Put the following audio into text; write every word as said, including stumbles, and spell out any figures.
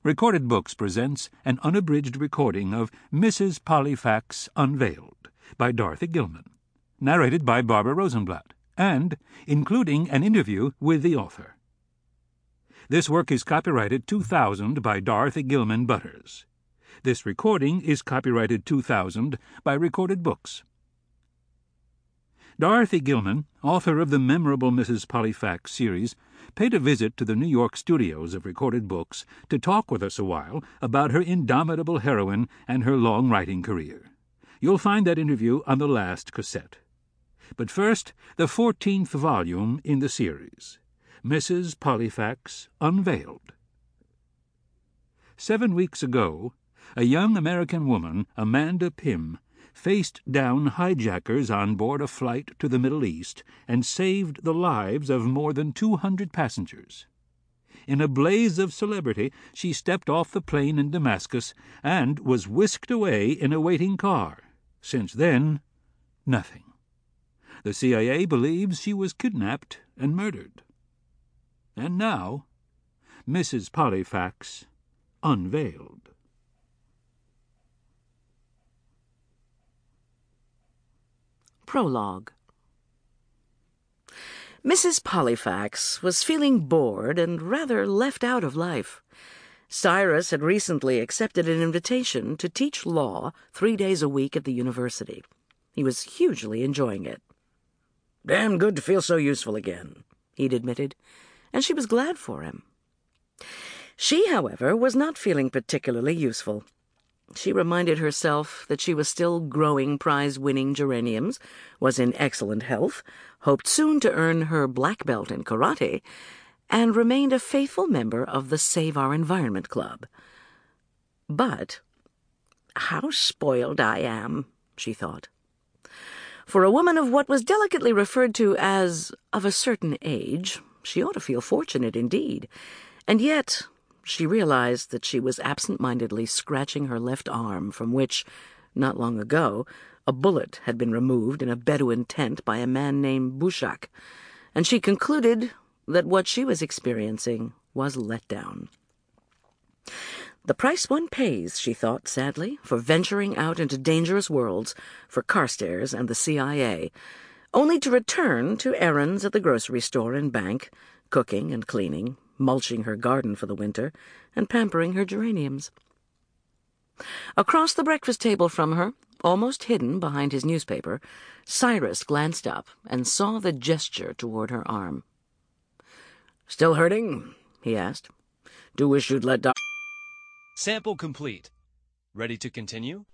Recorded Books presents an unabridged recording of Missus Polyfax Unveiled by Dorothy Gilman, narrated by Barbara Rosenblatt, and including an interview with the author. This work is copyrighted two thousand by Dorothy Gilman Butters. This recording is copyrighted two thousand by Recorded Books. Dorothy Gilman, author of the memorable Missus Polyfax series, paid a visit to the New York studios of Recorded Books to talk with us a while about her indomitable heroine and her long writing career. You'll find that interview on the last cassette. But first, the fourteenth volume in the series, Missus Polyfax Unveiled. Seven weeks ago, a young American woman, Amanda Pym, faced down hijackers on board a flight to the Middle East and saved the lives of more than two hundred passengers. In a blaze of celebrity, she stepped off the plane in Damascus and was whisked away in a waiting car. Since then, nothing. The C I A believes she was kidnapped and murdered. And now, Missus Polyfax Unveiled. Prologue. Missus Polyfax was feeling bored and rather left out of life. Cyrus had recently accepted an invitation to teach law three days a week at the university. He was hugely enjoying it. "Damn good to feel so useful again," he'd admitted, and she was glad for him. She, however, was not feeling particularly useful. She reminded herself that she was still growing prize-winning geraniums, was in excellent health, hoped soon to earn her black belt in karate, and remained a faithful member of the Save Our Environment Club. But, how spoiled I am, she thought. For a woman of what was delicately referred to as of a certain age, she ought to feel fortunate indeed, and yet she realized that she was absent-mindedly scratching her left arm, from which, not long ago, a bullet had been removed in a Bedouin tent by a man named Bouchak, and she concluded that what she was experiencing was letdown. The price one pays, she thought sadly, for venturing out into dangerous worlds for Carstairs and the C I A, only to return to errands at the grocery store and bank, cooking and cleaning, mulching her garden for the winter, and pampering her geraniums. Across the breakfast table from her, almost hidden behind his newspaper, Cyrus glanced up and saw the gesture toward her arm. "Still hurting?" he asked. "Do wish you'd let Doc—" Sample complete. Ready to continue?